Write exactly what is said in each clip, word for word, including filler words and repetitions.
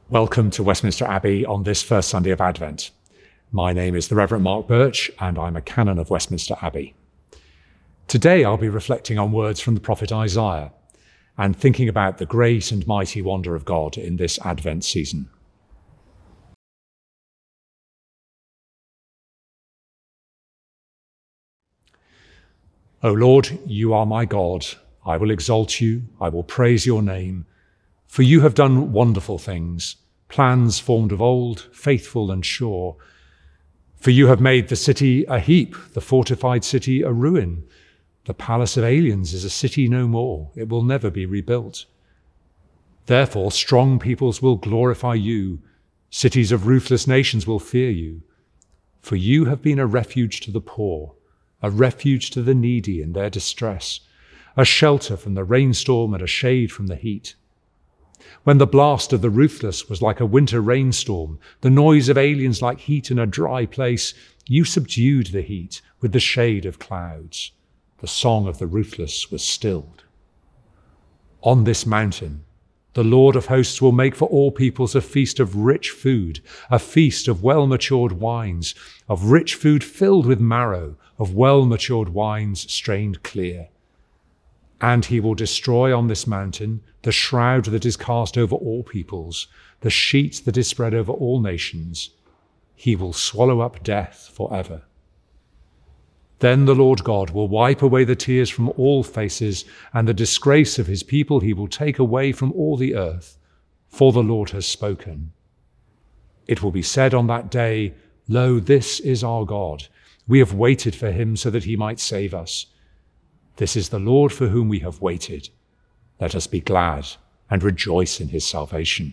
Welcome to Westminster Abbey on this first Sunday of Advent. My name is the Reverend Mark Birch, and I'm a canon of Westminster Abbey. Today I'll be reflecting on words from the prophet Isaiah and thinking about the great and mighty wonder of God in this Advent season. O Lord, you are my God. I will exalt you. I will praise your name. For you have done wonderful things, plans formed of old, faithful and sure. For you have made the city a heap, the fortified city a ruin. The palace of aliens is a city no more. It will never be rebuilt. Therefore, strong peoples will glorify you. Cities of ruthless nations will fear you. For you have been a refuge to the poor, a refuge to the needy in their distress, a shelter from the rainstorm and a shade from the heat. When the blast of the ruthless was like a winter rainstorm, the noise of aliens like heat in a dry place, you subdued the heat with the shade of clouds. The song of the ruthless was stilled. On this mountain, the Lord of hosts will make for all peoples a feast of rich food, a feast of well-matured wines, of rich food filled with marrow, of well-matured wines strained clear. And he will destroy on this mountain the shroud that is cast over all peoples, the sheet that is spread over all nations. He will swallow up death forever. Then the Lord God will wipe away the tears from all faces, and the disgrace of his people he will take away from all the earth, for the Lord has spoken. It will be said on that day, Lo, this is our God. We have waited for him so that he might save us. This is the Lord for whom we have waited. Let us be glad and rejoice in his salvation.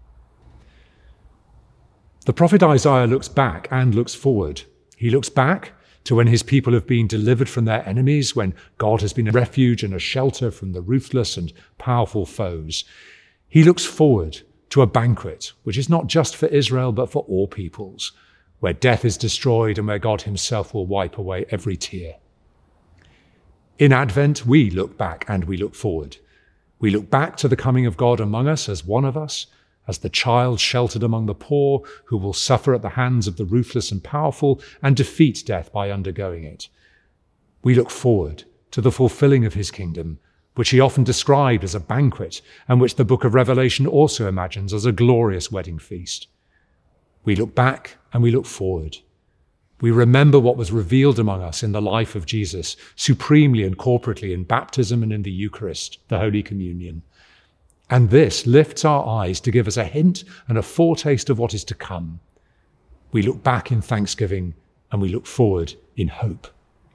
The prophet Isaiah looks back and looks forward. He looks back to when his people have been delivered from their enemies, when God has been a refuge and a shelter from the ruthless and powerful foes. He looks forward to a banquet, which is not just for Israel, but for all peoples, where death is destroyed and where God himself will wipe away every tear. In Advent, we look back and we look forward. We look back to the coming of God among us as one of us, as the child sheltered among the poor, who will suffer at the hands of the ruthless and powerful and defeat death by undergoing it. We look forward to the fulfilling of his kingdom, which he often described as a banquet, and which the book of Revelation also imagines as a glorious wedding feast. We look back and we look forward. We remember what was revealed among us in the life of Jesus, supremely and corporately in baptism and in the Eucharist, the Holy Communion. And this lifts our eyes to give us a hint and a foretaste of what is to come. We look back in thanksgiving and we look forward in hope.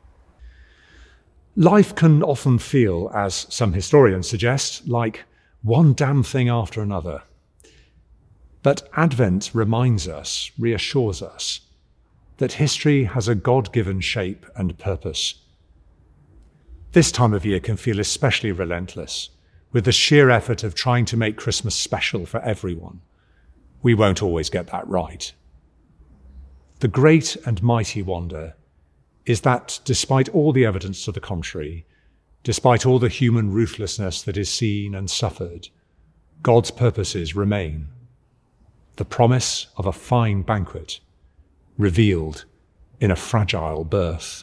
Life can often feel, as some historians suggest, like one damn thing after another. But Advent reminds us, reassures us, that history has a God-given shape and purpose. This time of year can feel especially relentless, with the sheer effort of trying to make Christmas special for everyone. We won't always get that right. The great and mighty wonder is that despite all the evidence to the contrary, despite all the human ruthlessness that is seen and suffered, God's purposes remain. The promise of a fine banquet, revealed in a fragile birth.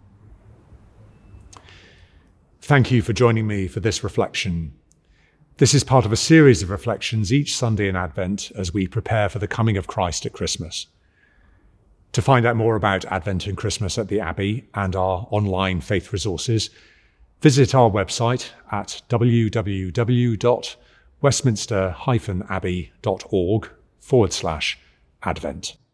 Thank you for joining me for this reflection. This is part of a series of reflections each Sunday in Advent as we prepare for the coming of Christ at Christmas. To find out more about Advent and Christmas at the Abbey and our online faith resources, visit our website at www.westminster-abbey.org forward slash Advent.